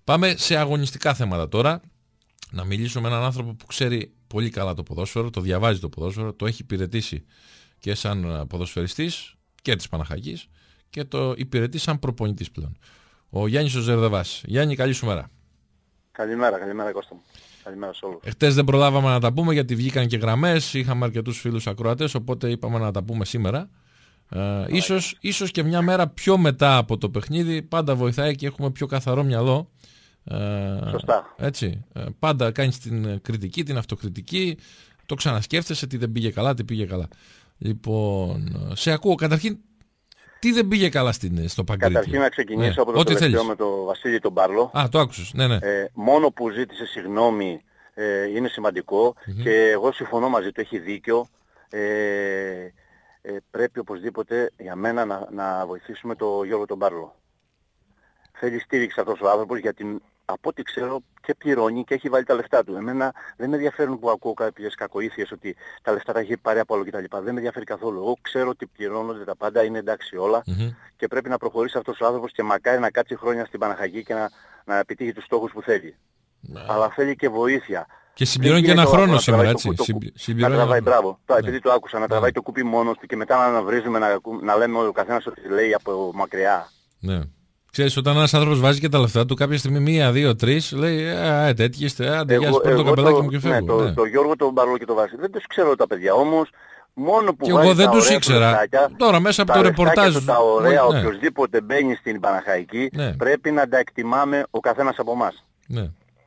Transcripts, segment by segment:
Πάμε σε αγωνιστικά θέματα τώρα. Να μιλήσω με έναν άνθρωπο που ξέρει πολύ καλά το ποδόσφαιρο, το διαβάζει το ποδόσφαιρο, το έχει υπηρετήσει και σαν ποδοσφαιριστής και της Παναχαϊκής και το υπηρετεί σαν προπονητής πλέον. Ο Γιάννης ο Ζερδεβάς. Γιάννη, καλή σου μέρα. Καλημέρα Κώστα μου. Καλημέρα σε όλους. Χτες δεν προλάβαμε να τα πούμε γιατί βγήκαν και γραμμές, είχαμε αρκετούς φίλους ακροατές, οπότε είπαμε να τα πούμε σήμερα. Ίσως και μια μέρα πιο μετά από το παιχνίδι, πάντα βοηθάει και έχουμε πιο καθαρό μυαλό. Σωστά. Έτσι. Πάντα κάνεις την κριτική, την αυτοκριτική, το ξανασκέφτεσαι τι δεν πήγε καλά, τι πήγε καλά. Λοιπόν, σε ακούω. Καταρχήν, τι δεν πήγε καλά στο Παγκρίτη? Καταρχήν να ξεκινήσω από το τελευταίο με τον Βασίλη τον Μπάρλο. Το άκουσες, ναι. Μόνο που ζήτησε συγγνώμη είναι σημαντικό και εγώ συμφωνώ μαζί του, έχει δίκιο. Πρέπει οπωσδήποτε για μένα να βοηθήσουμε τον Γιώργο τον Μπάρλο. Θέλει στήριξη αυτός ο άνθρωπος γιατί από ό,τι ξέρω και πληρώνει και έχει βάλει τα λεφτά του. Εμένα δεν με ενδιαφέρουν που ακούω κάποιες κακοήθειες ότι τα λεφτά τα έχει πάρει από άλλο κτλ. Δεν με ενδιαφέρει καθόλου. Εγώ ξέρω ότι πληρώνονται τα πάντα, είναι εντάξει όλα και πρέπει να προχωρήσει αυτός ο άνθρωπος και μακάρι να κάτσει χρόνια στην Παναχαϊκή και να επιτύχει τους στόχους που θέλει. Αλλά θέλει και βοήθεια. Και συμπληρώνει και ένα χρόνο σήμερα, έτσι. Να τραβάει, μπράβο. Επειδή το άκουσα, να τραβάει το κουπί μόνος του και μετά να αναβρίζουμε, να λέμε ο καθένας ότι λέει από μακριά. Ναι. Ξέρεις, όταν ένας άνθρωπος βάζει και τα λεφτά του, κάποια στιγμή 1, 2, 3, λέει τέτοιοι είστε, άντε γεια σας, παίρνω το καπελάκι μου και φεύγω. Ναι, το Γιώργο, τον Μπαρλό και τον Βασίλη, δεν τους ξέρω τα παιδιά, όμως μόνο που και εγώ δεν τους ήξερα. Τώρα μέσα από το ρεπορτάζ. Τα ωραία, οποιοσδήποτε μπαίνει στην Παναχαϊκή, πρέπει να τα εκτιμάμε ο καθένας από εμάς. Ναι.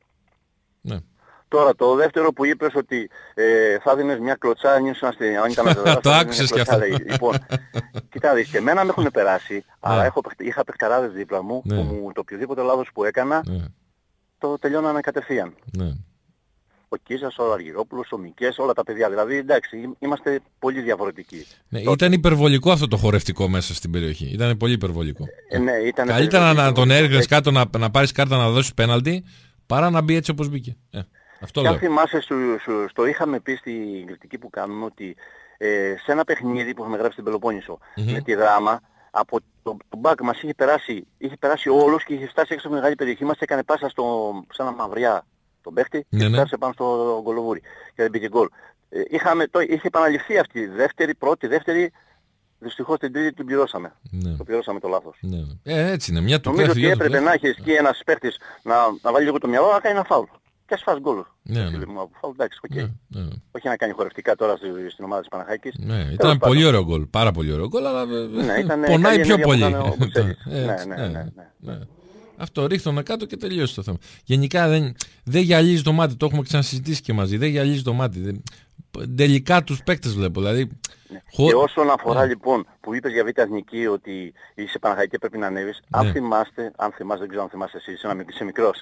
Τώρα το δεύτερο που είπες ότι θα δίνεις μια κλωτσά αν ήταν να δεδομένως. Το άκουσες κι αυτό. Λοιπόν, κοιτάξτε, και εμένα με έχουν περάσει, αλλά είχα παιχταράδες δίπλα μου που το οποιοδήποτε λάθος που έκανα το τελειώνανε κατευθείαν. Ο Κίζας, ο Αργυρόπουλος, ο Μικές, όλα τα παιδιά. Δηλαδή, εντάξει, είμαστε πολύ διαφορετικοί. Ήταν υπερβολικό αυτό το χορευτικό μέσα στην περιοχή. Ήταν πολύ υπερβολικό. Καλύτερα να τον έριχνες κάτω να πάρεις κάρτα να δώσεις πέναλτι παρά να μπει έτσι όπως μπήκε. Αυτό και αν θυμάσαι, το είχαμε πει στην κριτική που κάνουμε ότι σε ένα παιχνίδι που είχαμε γράψει στην Πελοπόννησο με τη Δράμα, από το μπακ μας είχε περάσει όλος και είχε φτάσει έξω από μεγάλη περιοχή μας, έκανε πάσα σε ένα μαυριά τον παίχτη και φτάσει πάνω στο γκολοβούρι και δεν πήγε γκολ. Είχε επαναληφθεί αυτή η πρώτη, δεύτερη. Δυστυχώς την τρίτη την πληρώσαμε. Το πληρώσαμε το λάθος. Έτσι είναι. Μια του νομίζω ότι έπρεπε να έχει εκεί ένας παίχτης να βάλει λίγο το μυαλό να κάνει ένα φάουλ. Και ας φας γκολ. Εντάξει, όχι να κάνει χορευτικά τώρα στην ομάδα της Παναχαϊκής. Ήταν πολύ ωραίο γκολ. Πάρα πολύ ωραίο γκολ, αλλά πονάει πιο πολύ. Αυτό ρίχνω κάτω και τελείωσε το θέμα. Γενικά δεν γυαλίζει το μάτι, το έχουμε ξανασυζητήσει και μαζί. Δεν γυαλίζει το μάτι. Τελικά τους παίκτες βλέπω. Δηλαδή, και όσον αφορά λοιπόν που είπες για Β' Εθνική ότι είσαι Παναχαϊκή και πρέπει να ανέβεις, αν θυμάστε, δεν ξέρω αν θυμάστε εσύ, είσαι μικρός,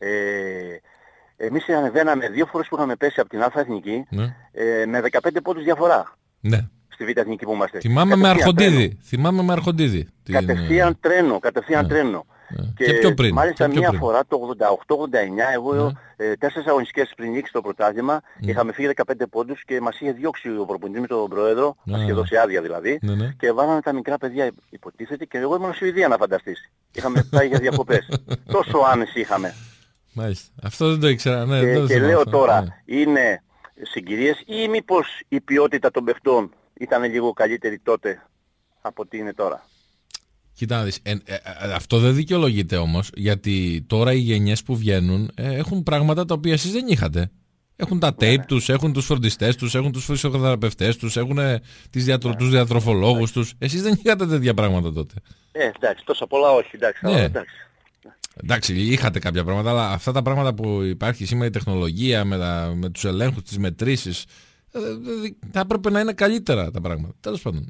εμείς ανεβαίναμε 2 φορές που είχαμε πέσει από την Α' Εθνική με 15 πόντους διαφορά. Ναι. Στη Β' Εθνική που είμαστε. Θυμάμαι με Αρχοντίδη. Κατευθείαν τρένο. Και πιο πριν. Μάλιστα μια φορά το 88-89 εγώ 4 αγωνιστικές πριν νίκη στο πρωτάθλημα είχαμε φύγει 15 πόντους και μας είχε διώξει ο προπονητής με τον πρόεδρο, μας είχε δώσει άδεια δηλαδή και βάλανε τα μικρά παιδιά υποτίθεται και εγώ ήμουν στη Σουηδία να φανταστείς. Είχαμε πάει για διακοπές. Τόσο άνεση είχαμε. Μάλιστα. Αυτό δεν το ήξερα. Και λέω τώρα, είναι συγκυρίες ή μήπως η ποιότητα των παιχτών ήταν λίγο καλύτερη τότε από ό,τι είναι τώρα? Κοίτα να δεις, αυτό δεν δικαιολογείται όμως, γιατί τώρα οι γενιές που βγαίνουν έχουν πράγματα τα οποία εσείς δεν είχατε. Έχουν τα tape τους, έχουν τους φροντιστές τους, έχουν τους φυσιοθεραπευτές τους, έχουν τους διατροφολόγους τους. Εσείς δεν είχατε τέτοια πράγματα τότε. Εντάξει, τόσα πολλά όχι, εντάξει. Εντάξει, είχατε κάποια πράγματα, αλλά αυτά τα πράγματα που υπάρχει σήμερα, η τεχνολογία με τους ελέγχους, τις μετρήσεις, θα έπρεπε να είναι καλύτερα τα πράγματα. Τέλος πάντων.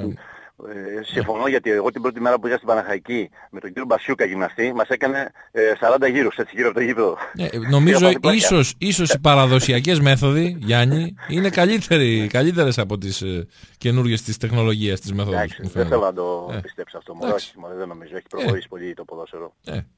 Συμφωνώ γιατί εγώ την πρώτη μέρα που είχα στην Παναχαϊκή με τον κύριο Μπασιούκα γυμναστή μας έκανε 40 γύρους έτσι γύρω από το γήπεδο. Νομίζω ίσως οι παραδοσιακές μέθοδοι, Γιάννη, είναι καλύτερες από τις καινούργιες της τεχνολογίας της μέθοδους. Εντάξει, δεν θέλω να το πιστέψω αυτό. Δεν νομίζω. Έχει προχωρήσει πολύ το ποδόσφαιρο.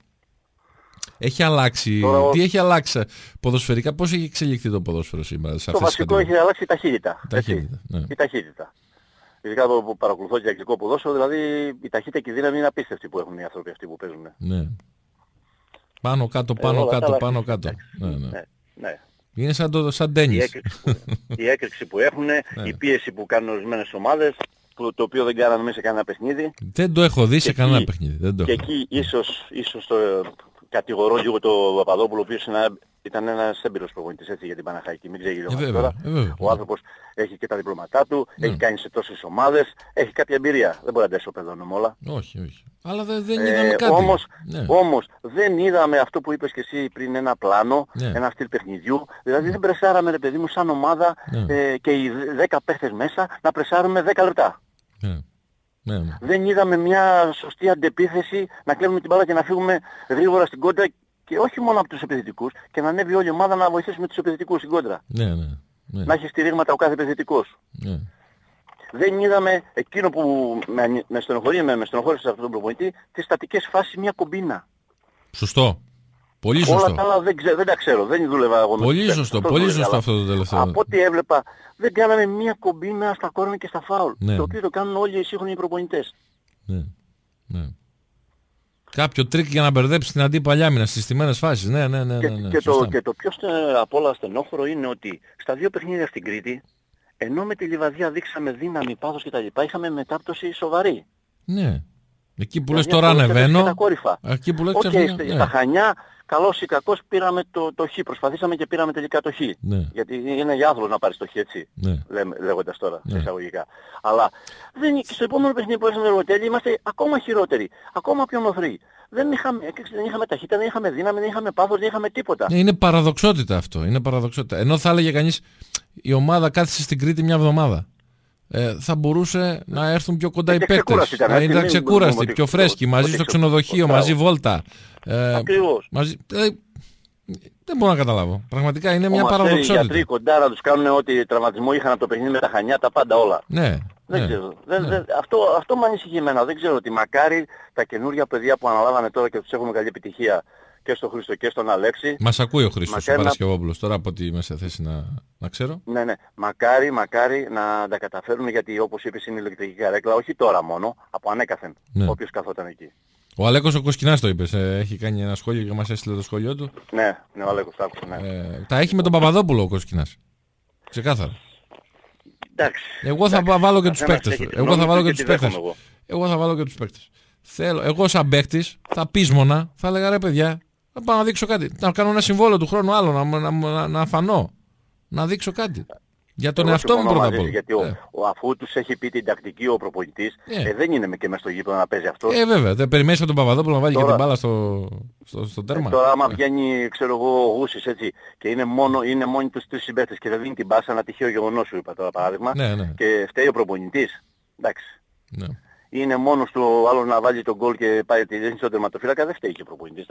Έχει αλλάξει. Τι έχει αλλάξει ποδοσφαιρικά, πώς έχει εξελιχθεί το ποδόσφαιρο σήμερα? Το βασικό έχει αλλάξει η ταχύτητα. Η ταχύτητα. Ειδικά το που παρακολουθώ και αγγλικό ποδόσφαιρο, δηλαδή η ταχύτητα και η δύναμη είναι απίστευτη που έχουν οι άνθρωποι αυτοί που παίζουν. Πάνω κάτω, πάνω κάτω, πάνω κάτω. Ναι. Είναι σαν τένις. Η έκρηξη που έχουν, η πίεση που κάνουν ορισμένες ομάδες, το οποίο δεν κάναμε εμείς σε κανένα παιχνίδι. Δεν το έχω δει σε κανένα παιχνίδι. Και εκεί ίσως κατηγορώ λίγο το Παπαδόπουλο, ο οποίος ήταν ένας έμπειρος προπονητής έτσι για την Παναχαϊκή. Μην ξεγελιόμαστε τώρα. Ο άνθρωπος έχει και τα διπλώματά του, έχει κάνει σε τόσες ομάδες, έχει κάποια εμπειρία. Δεν μπορεί να τα ισοπεδώνουμε όλα. Όχι. Αλλά δεν είδαμε κάτι. Όμως δεν είδαμε αυτό που είπες και εσύ πριν, ένα πλάνο, ένα στυλ παιχνιδιού. Δηλαδή δεν πρεσάραμε, ρε παιδί μου, σαν ομάδα και οι 10 παίχτες μέσα να πρεσάρουμε 10 λεπτά. Δεν είδαμε μια σωστή αντεπίθεση, να κλέβουμε την μπάλα και να φύγουμε γρήγορα στην κόντρα, και όχι μόνο από τους επιθετικούς, και να ανέβει όλη η ομάδα να βοηθήσουμε τους επιθετικούς στην κόντρα. Να έχει στηρίγματα ο κάθε επιθετικός. Δεν είδαμε εκείνο που με στενοχώρησε σε αυτόν τον προπονητή, τις στατικές φάσεις, μια κομπίνα. Σωστό. Πολύ σωστό. Όλα τα άλλα δεν τα ξέρω, δεν δούλευα εγώ με πολύ σωστό αυτό το τελευταίο. Από ό,τι έβλεπα, δεν κάναμε μια κομπίνα στα κόρνερ και στα φάουλ. Το οποίο το κάνουν όλοι οι σύγχρονοι προπονητές. Ναι. Κάποιο τρίκ για να μπερδέψει την αντίπαλη άμυνα στις στιμένες φάσεις. Ναι. Και το πιο απ' όλα στενόχωρο είναι ότι στα δύο παιχνίδια στην Κρήτη, ενώ με τη Λιβαδιά δείξαμε δύναμη, πάθος κτλ., είχαμε μετάπτωση σοβαρή. Ναι. Εκεί που λες τώρα ανεβαίνω. Εκεί που λες στα Χανιά, καλός ή κακός, πήραμε το Χ. Προσπαθήσαμε και πήραμε τελικά το Χ. Γιατί είναι για άνθρωπος να πάρεις το Χ, έτσι. Λέγοντας τώρα, εισαγωγικά. Αλλά στο επόμενο παιχνίδι που έρθαμε Εργοτέλη είμαστε ακόμα χειρότεροι. Ακόμα πιο νοθροί. Δεν είχαμε ταχύτητα, δεν είχαμε δύναμη, δεν είχαμε πάθος, δεν είχαμε τίποτα. Είναι παραδοξότητα αυτό. Είναι παραδοξότητα. Ενώ θα έλεγε κανείς, η ομάδα κάθισε στην Κρήτη μια εβδομάδα. Θα μπορούσε να έρθουν πιο κοντά οι παίκτες. Να ήταν ξεκούραστοι, πιο φρέσκοι, μαζί στο ξενοδοχείο, μαζί βόλτα. Ακριβώς. Δεν μπορώ να καταλάβω. Πραγματικά είναι μια παραδοξότητα. Οι γιατροί κοντά να τους κάνουν ό,τι τραυματισμό είχαν από το παιχνίδι με τα Χανιά, τα πάντα όλα. Δεν ξέρω. Αυτό με ανησυχεί εμένα. Δεν ξέρω, ότι μακάρι τα καινούργια παιδιά που αναλάβανε τώρα και τους έχουμε καλή επιτυχία, και στον Χρήστο και στον Αλέξη. Μας ακούει ο Χρήστος ο Παρασκευόπουλος τώρα, από ό,τι είμαι σε θέση να ξέρω. Ναι. Μακάρι να τα καταφέρουν, γιατί όπως είπες είναι η ηλεκτρική καρέκλα, όχι τώρα μόνο, από ανέκαθεν, όποιος καθόταν εκεί. Ο Αλέκος ο Κοσκινάς το είπες, έχει κάνει ένα σχόλιο και μας έστειλε το σχόλιο του. Ναι, ο Αλέκος το άκουσα, ναι. Τα έχει με τον Παπαδόπουλο ο Κοσκινάς. Ξεκάθαρα. Εντάξει. Εγώ θα βάλω και τους παίκτες. Εγώ θα βάλω και τους παίκτες. Εγώ σαν παίκτης, θα πείσμονα, θα έλεγα, ρε παιδιά, να πάω να δείξω κάτι. Να κάνω ένα συμβόλαιο του χρόνου άλλο, να φανώ. Να δείξω κάτι. Για τον εαυτό μου πρώτα απ' όλα. Γιατί αφού τους έχει πει την τακτική ο προπονητής, δεν είναι και μέσα στο γήπεδο να παίζει αυτό. Βέβαια, δεν περιμένεις από τον Παπαδόπουλο να βάλει και την μπάλα στο τέρμα. Τώρα άμα βγαίνει, ξέρω εγώ, ο Γούσης έτσι, και είναι μόνοι τους τρεις συμπαίκτες και δεν δίνει την μπάσα, ένα τυχαίο γεγονός σου είπα τώρα παράδειγμα, και φταίει ο προπονητής. Εντάξει. Είναι μόνος του ο άλλος να βάλει τον γκολ και πάει τη δίνει στον τερματοφύλακα, δεν φταίει και ο προπονητής.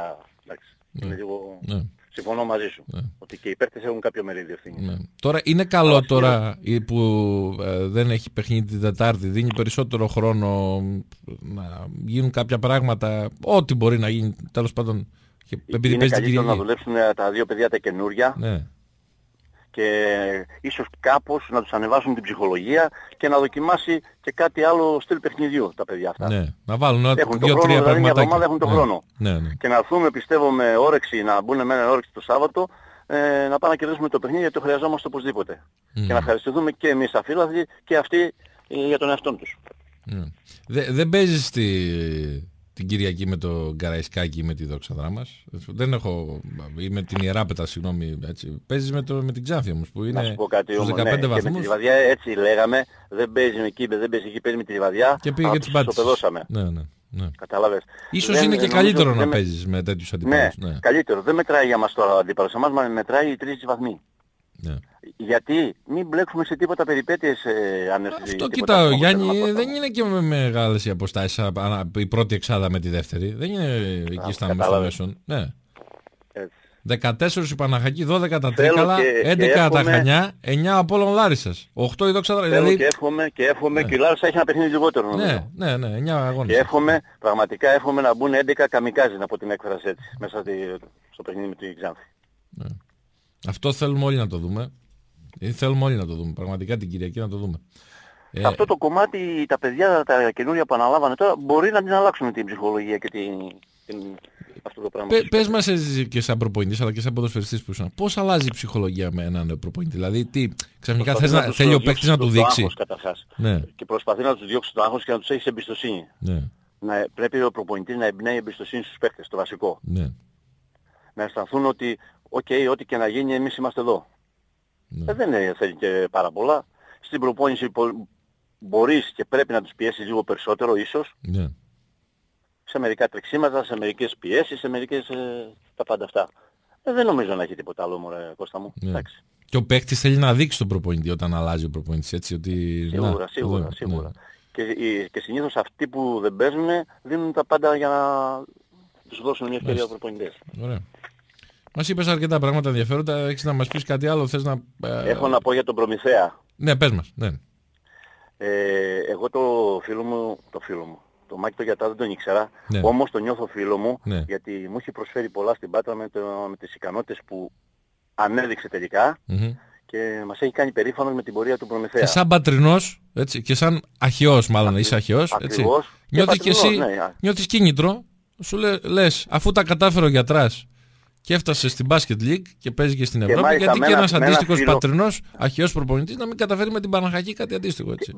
Συμφωνώ μαζί σου. Ότι και οι παίκτες έχουν κάποιο μερίδιο ευθύνη. Τώρα είναι καλό τώρα που δεν έχει παιχνίδι την Τετάρτη, δίνει περισσότερο χρόνο να γίνουν κάποια πράγματα, ό,τι μπορεί να γίνει, τέλος πάντων. Είναι καλύτερο να δουλέψουν τα δύο παιδιά τα καινούρια. Και ίσως κάπως να τους ανεβάσουν την ψυχολογία και να δοκιμάσει και κάτι άλλο στυλ παιχνιδιού τα παιδιά αυτά. Να βάλουν έχουν το χρόνο, δηλαδή μια εβδομάδα έχουν το χρόνο. Και να έρθουμε, πιστεύω, με όρεξη, να μπουν με όρεξη το Σάββατο, να πάμε να κερδίσουμε το παιχνίδι, γιατί το χρειαζόμαστε οπωσδήποτε. Και να ευχαριστηθούμε και εμείς τα φίλαθλοι και αυτοί για τον εαυτό τους. Δεν παίζεις την Κυριακή με το Καραϊσκάκι, με τη Δόξα Δράμας. Δεν έχω. Ή με την Ιεράπετα, συγγνώμη. Έτσι. Παίζεις με την Ξάνθη όμως, που είναι στους 15 βαθμούς. Και με τη Λιβαδιά έτσι λέγαμε. Δεν παίζει εκεί, παίζει με τη Λιβαδιά. Και πήγε και τους πάτησες. Ναι. Κατάλαβες. Ίσως είναι και καλύτερο να παίζεις με τέτοιους αντιπάλους. Ναι, καλύτερο. Δεν μετράει για μας τώρα ο αντίπαλος. Εμάς μετράει οι 3 βαθμοί. Γιατί μην μπλέξουμε σε τίποτα περιπέτειες αν έρθει. Αυτό κοιτάω, Γιάννη, δεν είναι και με μεγάλες οι αποστάσεις η πρώτη εξάδα με τη δεύτερη. Δεν είναι εκεί στα μέσον. 14 η Παναχαϊκή, 12 τα Τρίκαλα, 11 τα Χανιά, 9 από όλων Λάρισσας, 8 η Δόξα Δράμας. Και εύχομαι και η Λάρισα έχει ένα παιχνίδι λιγότερο. Ναι, 9 αγώνες. Και πραγματικά εύχομαι να μπουν 11 καμικάζι, να πω την έκφραση έτσι, μέσα στο παιχνίδι με την Ξάνθη. Αυτό θέλουμε όλοι να το δούμε. Θέλουμε όλοι να το δούμε. Πραγματικά την Κυριακή να το δούμε. Αυτό το κομμάτι, τα παιδιά, τα καινούρια που αναλάβανε τώρα, μπορεί να την αλλάξουν την ψυχολογία και την... αυτό το πράγμα. Πες μας εσύ και σαν προπονητής αλλά και σαν ποδοσφαιριστής που ήσουν, πώς αλλάζει η ψυχολογία με έναν προπονητή? Δηλαδή, τι, ξαφνικά θέλει ο παίκτης να του δείξει. Ναι. Και προσπαθεί να τους διώξει το άγχος και να τους έχει εμπιστοσύνη. Ναι. Πρέπει ο προπονητής να εμπνέει εμπιστοσύνη στους παίκτες, το βασικό. Ναι. Να αισθανθούν ότι, ό,τι και να γίνει, εμείς είμαστε εδώ. Ναι. Δεν θέλει και πάρα πολλά. Στην προπόνηση μπορείς και πρέπει να τους πιέσεις λίγο περισσότερο ίσως. Ναι. Σε μερικά τρεξίματα, σε μερικές πιέσεις, σε μερικές τα πάντα αυτά. Δεν νομίζω να έχει τίποτα άλλο, μωρέ Κώστα μου. Ναι. Εντάξει. Και ο παίκτης θέλει να δείξει τον προπονητή όταν αλλάζει ο προπονητής, έτσι, ότι... Σίγουρα. Και συνήθως αυτοί που δεν παίζουν δίνουν τα πάντα για να τους δώσουν μια ευκαιρία aux προπονητές. Ωραία. Μας είπες αρκετά πράγματα ενδιαφέροντα. Έχεις να μας πεις κάτι άλλο? Θες να... Έχω να πω για τον Προμηθέα. Ναι, πες μας. Ναι. Εγώ το φίλο μου, το Μάκη το Γιατρά δεν τον ήξερα, Ναι. όμως τον νιώθω φίλο μου, Ναι. γιατί μου έχει προσφέρει πολλά στην Πάτρα με τις ικανότητες που ανέδειξε τελικά και μας έχει κάνει περήφανος με την πορεία του Προμηθέα. Και σαν πατρινός, έτσι, και σαν αρχαιός μάλλον, είσαι αρχαιός, έτσι. Νιώθεις και εσύ, νιώθεις κίνητρο, σου λες, αφού τα κατάφερε ο Γιατράς και έφτασε στην Basket League και παίζει και στην Ευρώπη, γιατί και ένας αντίστοιχος πατρινός αρχαιός προπονητής να μην καταφέρει με την Παναχαϊκή κάτι αντίστοιχο, έτσι.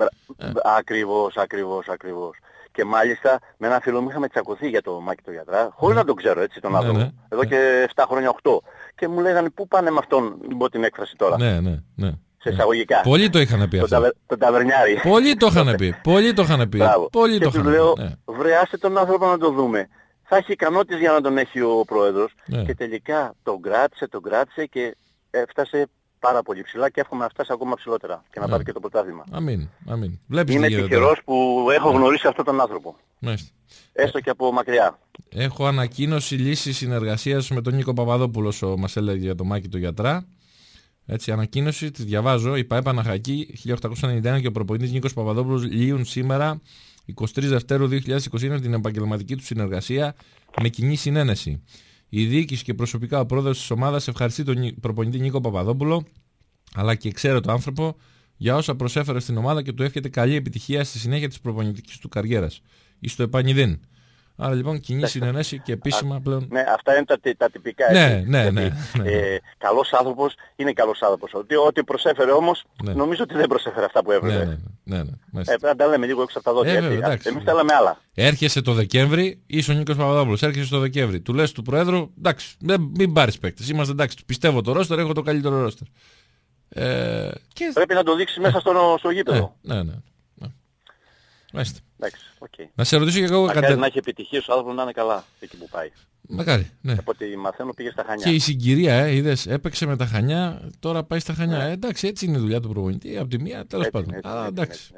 Ακριβώς. Και μάλιστα με ένα φίλο μου είχαμε τσακωθεί για το Μάκη το Γιατρά, χωρίς να τον ξέρω έτσι τον άνθρωπο. Ναι. Εδώ και 7 χρόνια, 8. Και μου λέγανε πού πάνε με αυτόν, μην πω την έκφραση τώρα. Ναι. Σε εισαγωγικά. Πολλοί το είχαν πει αυτό. Τον ταβερνιάρη. Πολλοί το είχαν πει. Και του λέω, βρε άσε τον άνθρωπο να το δούμε. Θα έχει ικανότητες για να τον έχει ο πρόεδρος. Ναι. Και τελικά τον κράτησε και έφτασε πάρα πολύ ψηλά και εύχομαι να φτάσει ακόμα ψηλότερα και να πάρει και το πρωτάθλημα. Αμήν. Βλέπεις Είμαι τι γίνεται τυχερός που έχω γνωρίσει αυτόν τον άνθρωπο. Μάλιστα. Έστω και από μακριά. Έχω ανακοίνωση λύση συνεργασίας με τον Νίκο Παπαδόπουλο, μας έλεγε για το Μάκη το Γιατρά. Έτσι, ανακοίνωση, τη διαβάζω. Η ΠΑΕ Παναχαϊκή 1891 και ο προπονητής Νίκος Παπαδόπουλος λύουν σήμερα 23 Δευτέρου 2021 την επαγγελματική του συνεργασία με κοινή συνένεση. Η διοίκηση και προσωπικά ο πρόεδρος της ομάδας ευχαριστεί τον προπονητή Νίκο Παπαδόπουλο, αλλά και ξέρω τον άνθρωπο για όσα προσέφερε στην ομάδα και του εύχεται καλή επιτυχία στη συνέχεια της προπονητικής του καριέρας. Εις το επανειδήν. Άρα λοιπόν κοινή συνενέση και επίσημα πλέον... Ναι, αυτά είναι τα τυπικά. Ναι. Καλός άνθρωπος είναι καλός άνθρωπος. Ό,τι προσέφερε όμως, νομίζω ότι δεν προσέφερε αυτά που έπρεπε. Ναι. Πρέπει να τα λέμε λίγο έξω από τα δόντια. Εμείς τα λέμε άλλα. Έρχεσαι το Δεκέμβρι, είσαι ο Νίκος Παπαδόπουλος, έρχεσαι το Δεκέμβρι. Του λες του Προέδρου, εντάξει, μην πάρεις παίκτες. Είμαστε εντάξει, πιστεύω το ρόστερ, έχω το καλύτερο ρόστερ. Πρέπει να το δείξεις μέσα στο γήπεδο. Ναι. Μάλιστα. Εντάξει, okay. Να σε ρωτήσω και εγώ κάτι. Να έχει επιτυχίες ο άνθρωπος να είναι καλά εκεί που πάει. Μακάρι, ναι. Από ό,τι μαθαίνω πήγε στα Χανιά. Και η συγκυρία, είδες, έπαιξε με τα Χανιά, τώρα πάει στα Χανιά. Εντάξει, έτσι είναι η δουλειά του προπονητή, από τη μία, τέλος πάντων. Εντάξει.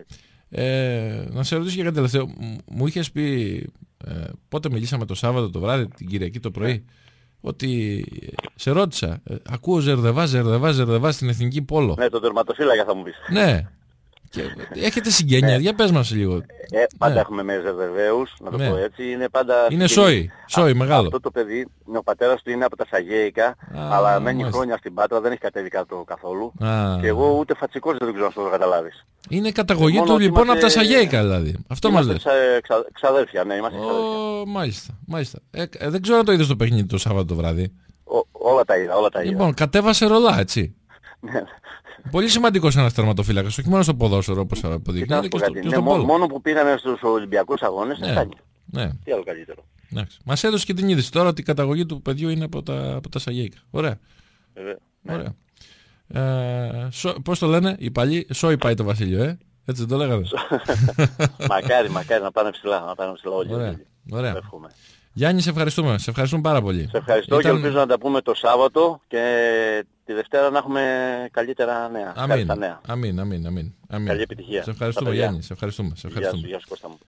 Να σε ρωτήσω και κάτι τελευταίο. Μου είχες πει, πότε μιλήσαμε το Σάββατο το βράδυ, την Κυριακή το πρωί, ότι σε ρώτησα, ακούω Ζερδεβά στην Εθνική Πόλο. Ναι, τον τερματοφύλακα θα μου πεις. Ναι. Και έχετε συγγένεια, για πες μας λίγο. Πάντα έχουμε με Ζερδεβαίους, να το πω έτσι. Είναι πάντα... Είναι σόι μεγάλο. Αυτό το παιδί, ο πατέρας του είναι από τα Σαγέικα, αλλά μένει χρόνια στην Πάτρα, δεν έχει κατέβει κάτω καθόλου. Και εγώ ούτε φατσικός δεν ξέρω να το καταλάβεις. Είναι καταγωγή του λοιπόν από τα Σαγέικα δηλαδή. Αυτό μας λες. Ξαδέρφια, ναι, είμαστε ξαδέρφια. Μάλιστα. Δεν ξέρω αν το είδες το παιχνίδι το Σάββατο το βράδυ. Όλα τα είδα. Λοιπόν, κατέβασε ρολά, έτσι. Πολύ σημαντικός ένας τερματοφύλακας, όχι μόνο στο ποδόσφαιρο όπως αποδεικνύεται και στον πόλο. Μόνο που πήγανε στους Ολυμπιακούς αγώνες, ναι. Τι άλλο καλύτερο. Μας έδωσε και την είδηση τώρα ότι η καταγωγή του παιδιού είναι από τα Σαγέικα. Ωραία. Ωραία. Πώς το λένε οι παλιοί, σόι πάει το Βασίλειο, έτσι δεν το λέγανε. Μακάρι να πάνε ψηλά όλοι. Ωραία. Γιάννη, σε ευχαριστούμε πάρα πολύ. Σε ευχαριστώ και ελπίζω να τα πούμε το Σάββατο και τη Δευτέρα να έχουμε καλύτερα νέα. Αμήν. Καλή επιτυχία. Σε ευχαριστούμε Γιάννη, σε ευχαριστούμε. Γεια σου Κώστα μου.